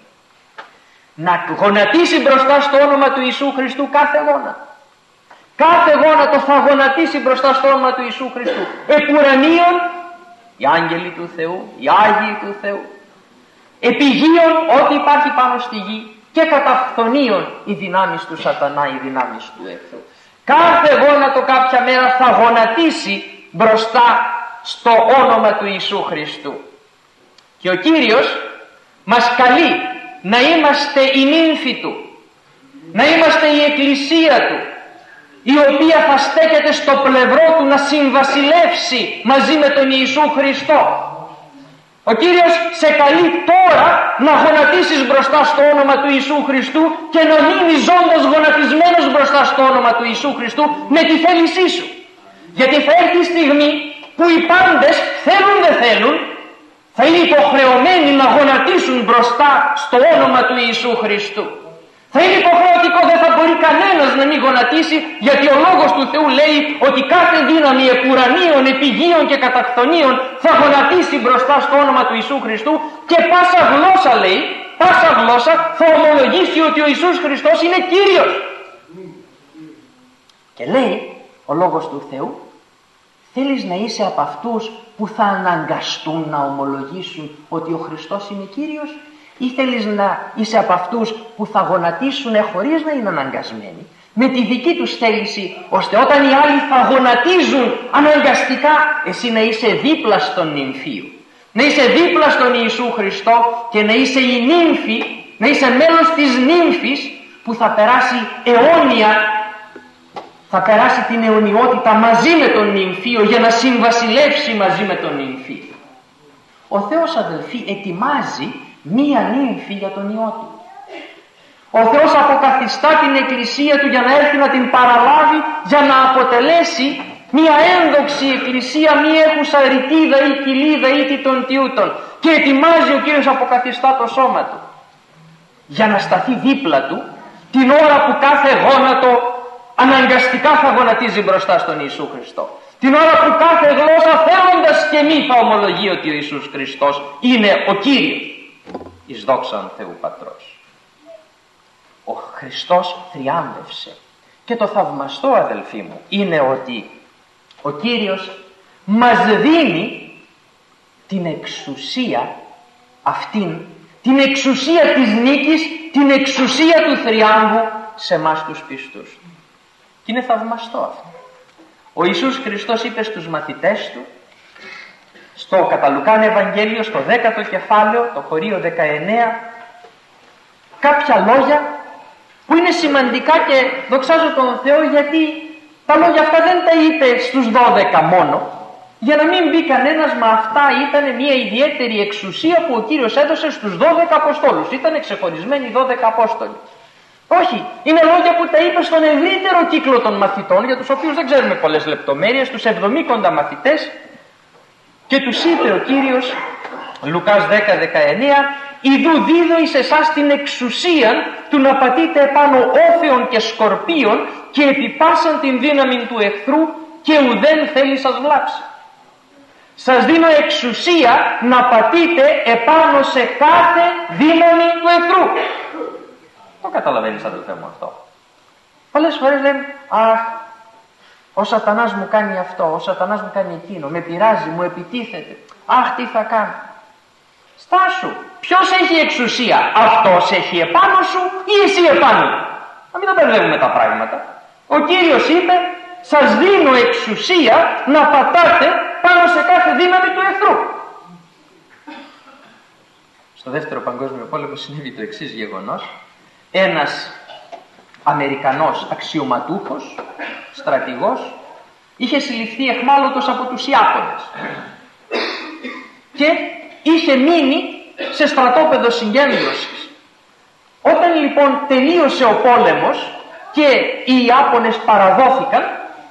Να γονατίσει μπροστά στο όνομα του Ιησού Χριστού κάθε γόνατο. Κάθε γόνατο θα γονατίσει μπροστά στο όνομα του Ιησού Χριστού. Επουρανίων, οι άγγελοι του Θεού, οι Άγιοι του Θεού. Επιγείων, ό,τι υπάρχει πάνω στη γη. Και καταχθονίων, οι δυνάμεις του σατανά, οι δυνάμεις του εχθρού. Κάθε γόνατο κάποια μέρα θα γονατίσει μπροστά στο όνομα του Ιησού Χριστού. Και ο Κύριος μας καλεί να είμαστε η νύμφη Του, να είμαστε η Εκκλησία Του, η οποία θα στέκεται στο πλευρό Του να συμβασιλεύσει μαζί με τον Ιησού Χριστό. Ο Κύριος σε καλεί τώρα να γονατίσεις μπροστά στο όνομα του Ιησού Χριστού και να μείνεις ζώντας γονατισμένος μπροστά στο όνομα του Ιησού Χριστού με τη θέλησή σου. Γιατί θα έρθει η στιγμή που οι πάντες, θέλουν δεν θέλουν, θα είναι υποχρεωμένοι να γονατίσουν μπροστά στο όνομα του Ιησού Χριστού. Θα είναι υποχρεωτικό, δεν θα μπορεί κανένας να μην γονατίσει, γιατί ο Λόγος του Θεού λέει ότι κάθε δύναμη επουρανίων, επιγείων και καταχθονίων θα γονατίσει μπροστά στο όνομα του Ιησού Χριστού και πάσα γλώσσα, λέει, πάσα γλώσσα θα ομολογήσει ότι ο Ιησούς Χριστός είναι Κύριος. Και λέει ο Λόγος του Θεού, Θέλεις να είσαι από αυτούς που θα αναγκαστούν να ομολογήσουν ότι ο Χριστός είναι Κύριος, ή θέλεις να είσαι από αυτούς που θα γονατίσουν χωρίς να είναι αναγκασμένοι, με τη δική τους θέληση, ώστε όταν οι άλλοι θα γονατίζουν αναγκαστικά, εσύ να είσαι δίπλα στον νυμφίο, να είσαι δίπλα στον Ιησού Χριστό και να είσαι η νύμφη, να είσαι μέλος της νύμφης που θα περάσει αιώνια, θα περάσει την αιωνιότητα μαζί με τον νυμφίο για να συμβασιλεύσει μαζί με τον νυμφίο. Ο Θεός, αδελφοί, ετοιμάζει μία νύμφη για τον Υιό Του. Ο Θεός αποκαθιστά την εκκλησία Του για να έρθει να την παραλάβει, για να αποτελέσει μία ένδοξη εκκλησία, μία έχουσα ρητίδα ή κοιλίδα ή τιτων τιούτων, και ετοιμάζει ο Κύριος αποκαθιστά το σώμα Του για να σταθεί δίπλα Του την ώρα που κάθε γόνατο αναγκαστικά θα γονατίζει μπροστά στον Ιησού Χριστό, την ώρα που κάθε γλώσσα θέλοντας και μη θα ομολογεί ότι ο Ιησούς Χριστός είναι ο Κύριος, εις δόξαν Θεού Πατρός. Ο Χριστός θριάμβευσε, και το θαυμαστό, αδελφοί μου, είναι ότι ο Κύριος μας δίνει την εξουσία αυτήν, την εξουσία της νίκης, την εξουσία του θριάμβου σε εμάς τους πιστούς. Και είναι θαυμαστό αυτό. Ο Ιησούς Χριστός είπε στους μαθητές Του στο κατά Λουκάν Ευαγγέλιο, στο 10ο κεφάλαιο, το χωρίο 19, κάποια λόγια που είναι σημαντικά και δοξάζω τον Θεό, γιατί τα λόγια αυτά δεν τα είπε στους 12 μόνο, για να μην μπει κανένας, μα αυτά ήταν μια ιδιαίτερη εξουσία που ο Κύριος έδωσε στους 12 Αποστόλους. Ήταν ξεχωρισμένοι 12 Απόστολοι. Όχι, είναι λόγια που τα είπε στον ευρύτερο κύκλο των μαθητών, για τους οποίους δεν ξέρουμε πολλές λεπτομέρειες, τους 70 μαθητές, και τους είπε ο Κύριος, Λουκάς 10-19, «Ιδού δίδω εις εσάς την εξουσία του να πατείτε επάνω όφεων και σκορπίων και επιπάσαν την δύναμη του εχθρού και ουδέν θέλει σας βλάψει». Σας δίνω εξουσία να πατείτε επάνω σε κάθε δύναμη του εχθρού. Το καταλαβαίνεις, αδελφέ μου, αυτό? Πολλές φορές λέμε, αχ, ο σατανάς μου κάνει αυτό, ο σατανάς μου κάνει εκείνο, με πειράζει, μου επιτίθεται, αχ, τι θα κάνω? Στάσου, ποιος έχει εξουσία? Αυτός έχει επάνω σου ή εσύ επάνω? Να μην τα μπερδεύουμε τα πράγματα. Ο Κύριος είπε, σας δίνω εξουσία να πατάτε πάνω σε κάθε δύναμη του εχθρού. Στο δεύτερο παγκόσμιο πόλεμο συνέβη το εξής γεγονός. Ένας Αμερικανός αξιωματούχος, στρατηγός, είχε συλληφθεί εχμάλωτος από τους Ιάπωνες και είχε μείνει σε στρατόπεδο συγκέντρωσης. Όταν λοιπόν τελείωσε ο πόλεμος και οι Ιάπωνες παραδόθηκαν,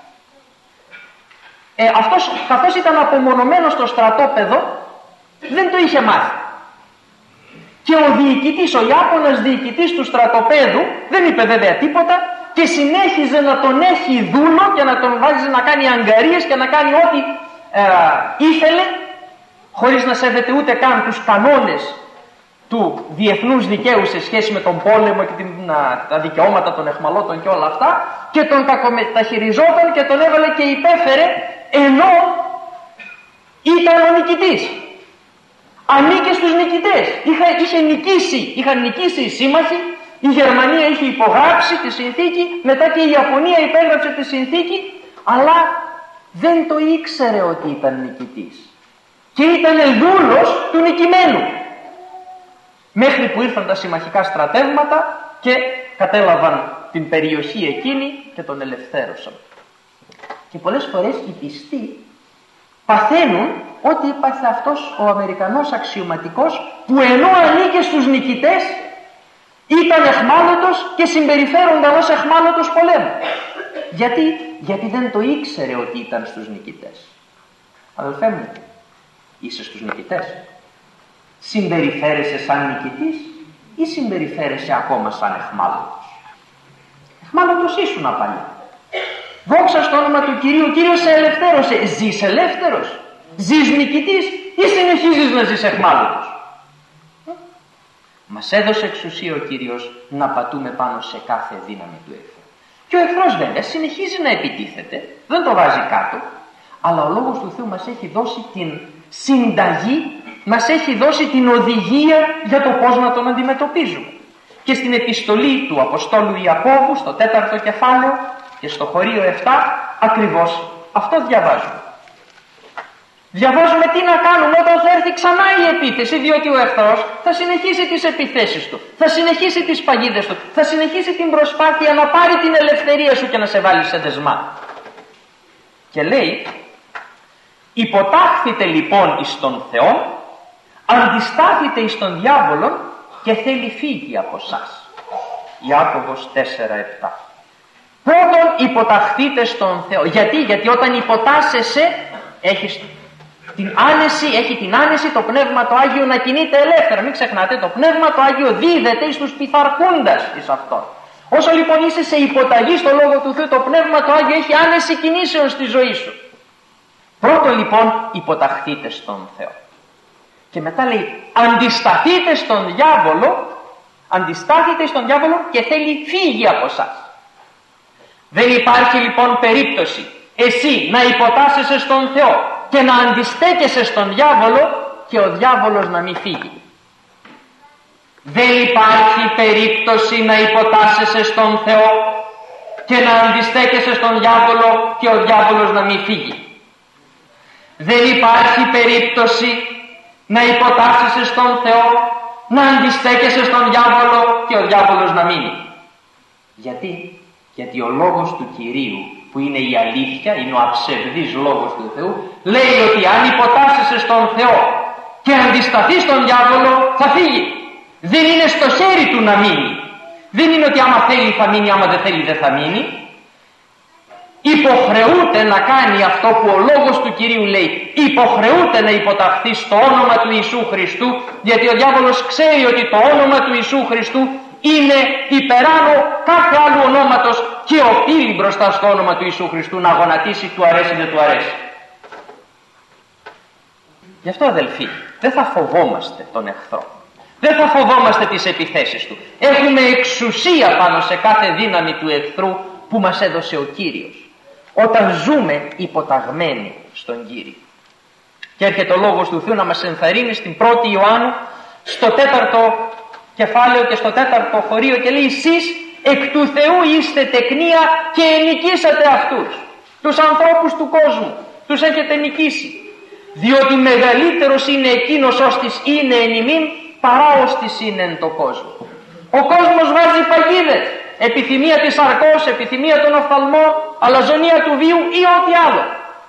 αυτός, καθώς ήταν απομονωμένος στο στρατόπεδο, δεν το είχε μάθει. Και ο διοικητής, ο Ιάπωνας διοικητής του στρατοπέδου, δεν είπε βέβαια τίποτα και συνέχιζε να τον έχει δούλο και να τον βάζει να κάνει αγκαρίες και να κάνει ό,τι ήθελε, χωρίς να σέβεται ούτε καν τους κανόνες του διεθνούς δικαίου σε σχέση με τον πόλεμο και τα δικαιώματα των εχμαλώτων και όλα αυτά, και τον κακομεταχειριζόταν και τον έβαλε και υπέφερε, ενώ ήταν ο νικητής. Ανήκε στους νικητές. Είχαν νικήσει οι σύμμαχοι, η Γερμανία είχε υπογράψει τη συνθήκη, μετά και η Ιαπωνία υπέγραψε τη συνθήκη, αλλά δεν το ήξερε ότι ήταν νικητής. Και ήταν δούλος του νικημένου. Μέχρι που ήρθαν τα συμμαχικά στρατεύματα και κατέλαβαν την περιοχή εκείνη και τον ελευθέρωσαν. Και πολλές φορές οι πιστοί παθαίνουν ότι υπάρχει αυτός ο Αμερικανός αξιωματικός που ενώ ανήκε στους νικητές ήταν εχμάλωτος και συμπεριφέρονταν ως εχμάλωτος πολέμου. Γιατί δεν το ήξερε ότι ήταν στους νικητές. Αδελφέ μου, είσαι στους νικητές? Συμπεριφέρεσαι σαν νικητής ή συμπεριφέρεσαι ακόμα σαν εχμάλωτος? Εχμάλωτος ήσουν παλιά. Δόξα στο όνομα του Κυρίου, ο Κύριος σε ελευθέρωσε. Ζεις ελεύθερος? Ζεις νικητής ή συνεχίζεις να ζεις εχμάλωτος? Μας έδωσε εξουσία ο Κύριος να πατούμε πάνω σε κάθε δύναμη του εχθρού. Και ο εχθρός βέβαια συνεχίζει να επιτίθεται, δεν το βάζει κάτω, Αλλά ο Λόγος του Θεού μας έχει δώσει την συνταγή, μας έχει δώσει την οδηγία για το πώς να τον αντιμετωπίζουμε. Και στην επιστολή του Αποστόλου Ιακώβου, στο 4ο κεφάλαιο και στο χωρίο 7, ακριβώς αυτό διαβάζουμε. Διαβάζουμε τι να κάνουμε όταν θα έρθει ξανά η επίθεση, διότι ο εχθρός θα συνεχίσει τις επιθέσεις του, θα συνεχίσει τις παγίδες του, θα συνεχίσει την προσπάθεια να πάρει την ελευθερία σου και να σε βάλει σε δεσμά. Και λέει, υποτάχθητε λοιπόν εις τον Θεό, αντιστάθητε εις τον διάβολο και θέλει φύγει από σας. Ιάκωβος 4:7. Πρώτον υποταχθείτε στον Θεό. Γιατί όταν υποτάσσεσαι έχεις την άνεση, έχει την άνεση το Πνεύμα το Άγιο να κινείται ελεύθερα. Μην ξεχνάτε, το Πνεύμα το Άγιο δίδεται εις τους πειθαρχούντας εις αυτόν. Όσο λοιπόν είσαι σε υποταγή στο Λόγο του Θεού, το Πνεύμα το Άγιο έχει άνεση κινήσεων στη ζωή σου. Πρώτον λοιπόν υποταχθείτε στον Θεό. Και μετά λέει, αντισταθείτε στον διάβολο και θέλει φύγει από εσάς. Δεν υπάρχει λοιπόν περίπτωση εσύ να υποτάσσεσαι στον Θεό και να αντιστέκεσαι στον διάβολο και ο διάβολος να μην φύγει. Δεν υπάρχει περίπτωση να υποτάσσεσαι στον Θεό και να αντιστέκεσαι στον διάβολο και ο διάβολος να μην φύγει. Δεν υπάρχει περίπτωση να υποτάσσεσαι στον Θεό, να αντιστέκεσαι στον διάβολο και ο διάβολος να μείνει. Γιατί ο λόγος του Κυρίου, που είναι η αλήθεια, είναι ο αψευδής λόγος του Θεού, λέει ότι αν υποτάσσεσαι στον Θεό και αντισταθείς στον διάβολο, θα φύγει. Δεν είναι στο χέρι του να μείνει. Δεν είναι ότι άμα θέλει θα μείνει, άμα δεν θέλει δεν θα μείνει. Υποχρεούται να κάνει αυτό που ο λόγος του Κυρίου λέει. Υποχρεούται να υποταχθεί στο όνομα του Ιησού Χριστού, γιατί ο διάβολος ξέρει ότι το όνομα του Ιησού Χριστού είναι υπεράνω κάθε άλλου ονόματος και οφείλει μπροστά στο όνομα του Ιησού Χριστού να γονατίσει, του αρέσει δεν του αρέσει. Γι' αυτό αδελφοί, δεν θα φοβόμαστε τον εχθρό. Δεν θα φοβόμαστε τις επιθέσεις του. Έχουμε εξουσία πάνω σε κάθε δύναμη του εχθρού που μας έδωσε ο Κύριος. Όταν ζούμε υποταγμένοι στον Κύριο. Και έρχεται ο Λόγος του Θεού να μας ενθαρρύνει στην 1η Ιωάννου, στο 4ο κεφάλαιο και στο 4ο χωρίο και λέει, εσείς εκ του Θεού είστε τεκνία και ενικήσατε αυτούς. Τους ανθρώπους του κόσμου τους έχετε νικήσει. Διότι μεγαλύτερος είναι εκείνος ώστις είναι εν ημίν παρά ώστις είναι εν το κόσμο. Ο κόσμος βάζει παγίδες. Επιθυμία της σαρκός, επιθυμία των οφθαλμών, αλαζονία του βίου ή ό,τι άλλο.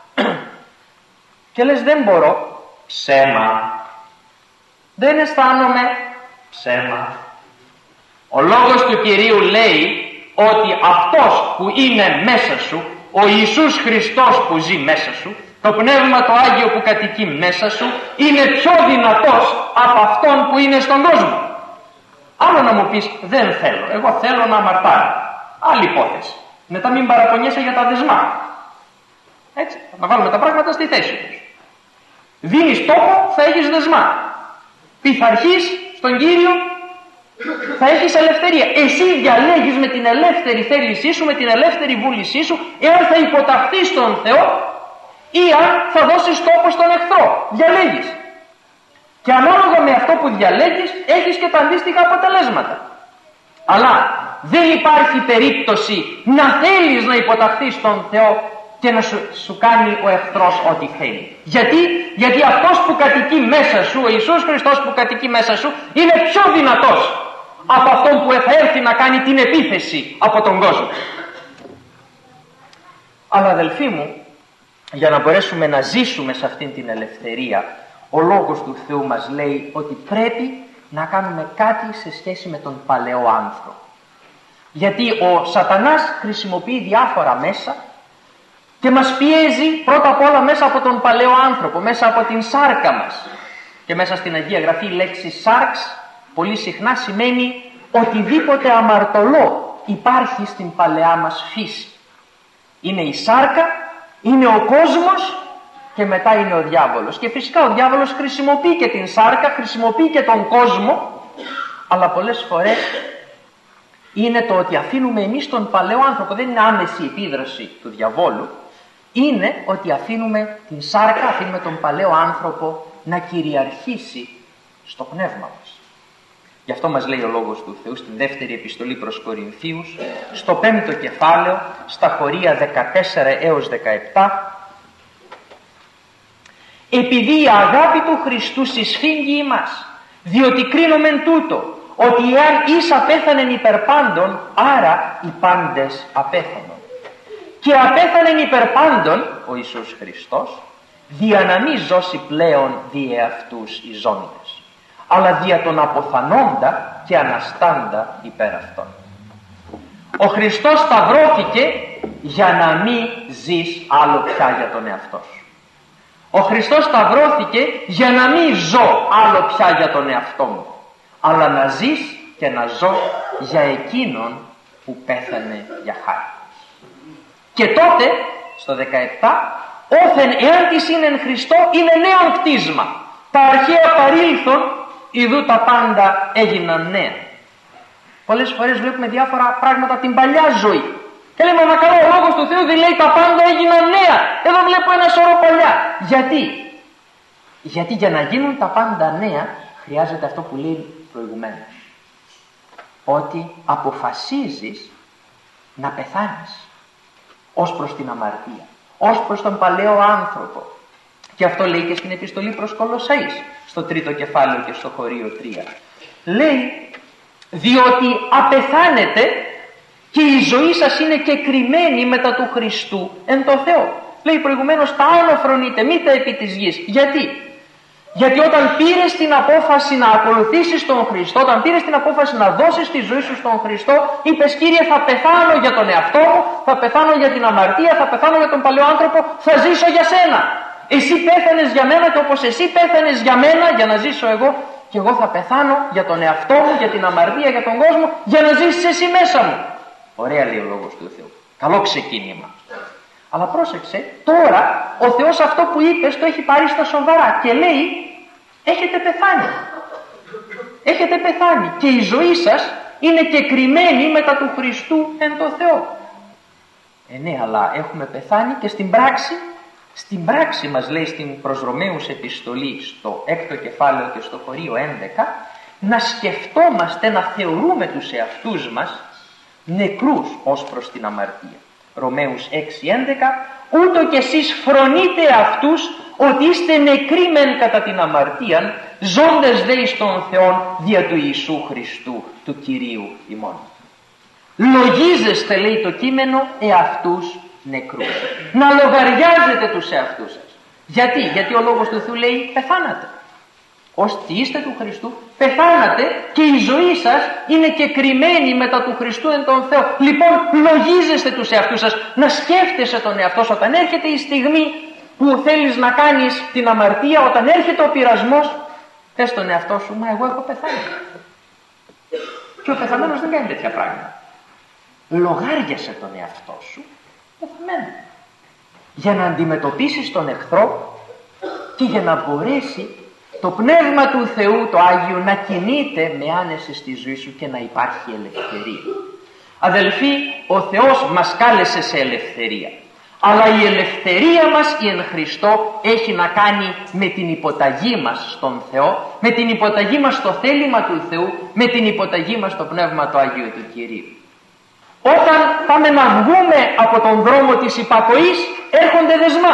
Και λες δεν μπορώ. Ψέμα. Δεν αισθάνομαι. Ψέμα. Ο λόγος του Κυρίου λέει ότι αυτός που είναι μέσα σου, ο Ιησούς Χριστός που ζει μέσα σου, το Πνεύμα το Άγιο που κατοικεί μέσα σου, είναι πιο δυνατός από αυτόν που είναι στον κόσμο. Άλλο να μου πεις δεν θέλω, εγώ θέλω να αμαρτάρω. Άλλη υπόθεση. Μετά μην παραπονιέσαι για τα δεσμά. Έτσι, να βάλουμε τα πράγματα στη θέση τους. Δίνεις τόπο, θα έχεις δεσμά. Πειθαρχείς στον Κύριο, θα έχεις ελευθερία. Εσύ διαλέγεις με την ελεύθερη θέλησή σου, με την ελεύθερη βούλησή σου, εάν θα υποταχθείς στον Θεό ή αν θα δώσεις τόπο στον εχθρό. Διαλέγεις. Και ανάλογα με αυτό που διαλέγεις έχεις και τα αντίστοιχα αποτελέσματα. Αλλά δεν υπάρχει περίπτωση να θέλεις να υποταχθείς στον Θεό και να σου κάνει ο εχθρός ό,τι θέλει. Γιατί αυτός που κατοικεί μέσα σου, ο Ιησούς Χριστός που κατοικεί μέσα σου, είναι πιο δυνατός από αυτόν που θα έρθει να κάνει την επίθεση από τον κόσμο. Αλλά αδελφοί μου, για να μπορέσουμε να ζήσουμε σε αυτήν την ελευθερία, ο Λόγος του Θεού μας λέει ότι πρέπει να κάνουμε κάτι σε σχέση με τον παλαιό άνθρωπο. Γιατί ο Σατανάς χρησιμοποιεί διάφορα μέσα και μας πιέζει πρώτα απ' όλα μέσα από τον παλαιό άνθρωπο, μέσα από την σάρκα μας. Και μέσα στην Αγία Γραφή η λέξη σάρξ πολύ συχνά σημαίνει οτιδήποτε αμαρτωλό υπάρχει στην παλαιά μας φύση. Είναι η σάρκα, είναι ο κόσμος και μετά είναι ο διάβολος. Και φυσικά ο διάβολος χρησιμοποιεί και την σάρκα, χρησιμοποιεί και τον κόσμο, αλλά πολλές φορές είναι το ότι αφήνουμε εμείς τον παλαιό άνθρωπο, δεν είναι άμεση επίδραση του διαβόλου, είναι ότι αφήνουμε την σάρκα, αφήνουμε τον παλαιό άνθρωπο να κυριαρχήσει στο πνεύμα μας. Γι' αυτό μας λέει ο Λόγος του Θεού στην δεύτερη επιστολή προς Κορινθίους, στο 5ο κεφάλαιο, στα χωρία 14 έως 17, «Επειδή η αγάπη του Χριστού συσφίγγει ημάς, διότι κρίνομεν τούτο, ότι εάν εις απέθανεν υπερ πάντων, άρα οι πάντες απέθανον. Και απέθανεν υπερ πάντων ο Ιησούς Χριστός, δια να μη ζώσει πλέον δι' εαυτούς οι ζώντες, αλλά δια τον αποθανόντα και αναστάντα υπέρ αυτών». Ο Χριστός σταυρώθηκε για να μην ζεις άλλο πια για τον εαυτό σου. Ο Χριστός σταυρώθηκε για να μην ζω άλλο πια για τον εαυτό μου, αλλά να ζεις και να ζω για εκείνον που πέθανε για χάρη. Και τότε στο 17, όθεν εάν της είναι εν Χριστώ, είναι νέο κτίσμα. Τα αρχαία παρήλθον, ιδού τα πάντα έγιναν νέα. Πολλές φορές βλέπουμε διάφορα πράγματα από την παλιά ζωή και λέμε, μα καλά, ο Λόγος του Θεού λέει τα πάντα έγιναν νέα. Εδώ βλέπω ένα σωρό παλιά. Γιατί για να γίνουν τα πάντα νέα χρειάζεται αυτό που λέει προηγουμένως, ότι αποφασίζεις να πεθάνεις ως προς την αμαρτία, ως προς τον παλαιό άνθρωπο. Και αυτό λέει και στην επιστολή προς Κολοσσαείς, στο 3ο κεφάλαιο και στο χωρίο 3. Λέει, διότι απεθάνετε και η ζωή σας είναι κεκριμένη μετά του Χριστού εν το Θεό. Λέει προηγουμένως, τα άνω φρονείτε, μη τα επί της γης. Γιατί όταν πήρες την απόφαση να ακολουθήσεις τον Χριστό, όταν πήρες την απόφαση να δώσεις τη ζωή σου στον Χριστό, είπες, Κύριε, θα πεθάνω για τον εαυτό μου, θα πεθάνω για την αμαρτία, θα πεθάνω για τον παλαιό άνθρωπο, θα ζήσω για σένα. Εσύ πέθανες για μένα και όπως εσύ πέθανες για μένα για να ζήσω εγώ, και εγώ θα πεθάνω για τον εαυτό μου, για την αμαρτία, για τον κόσμο, για να ζήσεις εσύ μέσα μου. Ωραία, λέει ο Λόγος του Θεού. Καλό ξεκίνημα. Αλλά πρόσεξε, τώρα ο Θεός αυτό που είπες το έχει πάρει στα σοβαρά και λέει, έχετε πεθάνει. Έχετε πεθάνει και η ζωή σας είναι κεκριμένη μετά του Χριστού εν το Θεό. Ναι, αλλά έχουμε πεθάνει και στην πράξη. Στην πράξη μας λέει στην προς Ρωμαίους επιστολή στο 6ο κεφάλαιο και στο χωρίο 11, να σκεφτόμαστε, να θεωρούμε τους εαυτούς μας νεκρούς ως προς την αμαρτία. Ρωμαίους 6:11, ούτω κι εσείς φρονείτε αυτούς ότι είστε νεκροί μεν κατά την αμαρτίαν, ζώντες δε εις τον Θεόν δια του Ιησού Χριστού του Κυρίου ημών. Λογίζεστε, λέει το κείμενο, εαυτούς νεκρούς. Να λογαριάζετε τους εαυτούς σας. Γιατί ο Λόγος του Θεού λέει πεθάνατε. Όσοι είστε του Χριστού, πεθάνατε και η ζωή σας είναι κεκριμένη μετά του Χριστού εν τον Θεό. Λοιπόν, λογίζεστε τους εαυτούς σας, να σκέφτεσαι τον εαυτό σου. Όταν έρχεται η στιγμή που θέλεις να κάνεις την αμαρτία, όταν έρχεται ο πειρασμός, πες στον εαυτό σου, μα εγώ έχω πεθάνει. Και ο πεθαμένος δεν κάνει τέτοια πράγματα. Λογάριασε τον εαυτό σου πεθαμένο, για να αντιμετωπίσεις τον εχθρό και για να μπορέσει το Πνεύμα του Θεού, το Άγιο, να κινείται με άνεση στη ζωή σου και να υπάρχει ελευθερία. Αδελφοί, ο Θεός μας κάλεσε σε ελευθερία. Αλλά η ελευθερία μας η εν Χριστώ έχει να κάνει με την υποταγή μας στον Θεό, με την υποταγή μας στο θέλημα του Θεού, με την υποταγή μας στο Πνεύμα του Αγίου του Κυρίου. Όταν πάμε να βγούμε από τον δρόμο της υπακοής, έρχονται δεσμά.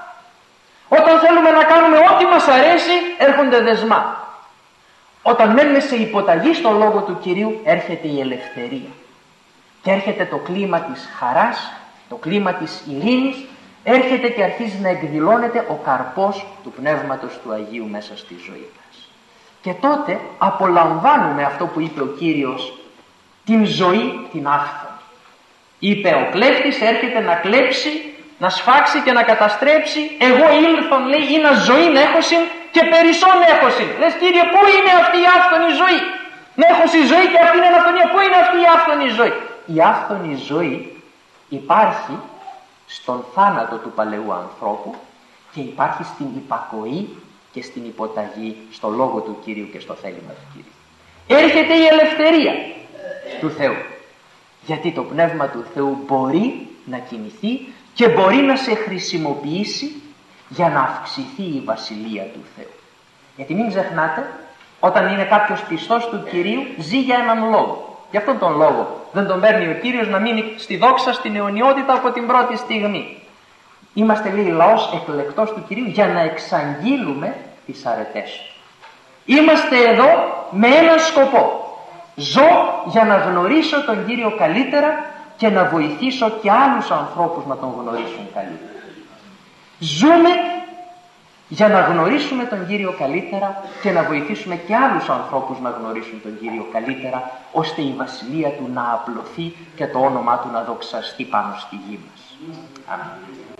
Όταν θέλουμε να κάνουμε ό,τι μας αρέσει, έρχονται δεσμά. Όταν μένουμε σε υποταγή στον Λόγο του Κυρίου, έρχεται η ελευθερία. Και έρχεται το κλίμα της χαράς, το κλίμα της ειρήνης, έρχεται και αρχίζει να εκδηλώνεται ο καρπός του Πνεύματος του Αγίου μέσα στη ζωή μας. Και τότε απολαμβάνουμε αυτό που είπε ο Κύριος, την ζωή την άφθονη. Είπε, ο κλέφτης έρχεται να κλέψει, να σφάξει και να καταστρέψει. Εγώ ήλθον, λέει, ή να ζωήν έχωσιν και περισσόν έχωσιν. Λες, Κύριε, πού είναι αυτή η άφθονη ζωή? Να έχωση ζωή και αυτή είναι αυθονία. Πού είναι αυτή η άφθονη ζωή? Η άφθονη ζωή υπάρχει στον θάνατο του παλαιού ανθρώπου και υπάρχει στην υπακοή και στην υποταγή στο Λόγο του Κυρίου και στο θέλημα του Κυρίου. Έρχεται η ελευθερία του Θεού. Γιατί το Πνεύμα του Θεού μπορεί να κινηθεί και μπορεί να σε χρησιμοποιήσει για να αυξηθεί η Βασιλεία του Θεού. Γιατί μην ξεχνάτε, όταν είναι κάποιος πιστός του Κυρίου, ζει για έναν λόγο. Γι' αυτόν τον λόγο δεν τον παίρνει ο Κύριος να μείνει στη δόξα, στην αιωνιότητα από την πρώτη στιγμή. Είμαστε, λέει, λαός εκλεκτός του Κυρίου για να εξαγγείλουμε τις αρετές του. Είμαστε εδώ με έναν σκοπό. Ζω για να γνωρίσω τον Κύριο καλύτερα και να βοηθήσω και άλλους ανθρώπους να τον γνωρίσουν καλύτερα. Ζούμε για να γνωρίσουμε τον Κύριο καλύτερα και να βοηθήσουμε και άλλους ανθρώπους να γνωρίσουν τον Κύριο καλύτερα, ώστε η Βασιλεία του να απλωθεί και το όνομά του να δοξαστεί πάνω στη γη μας. Αμήν.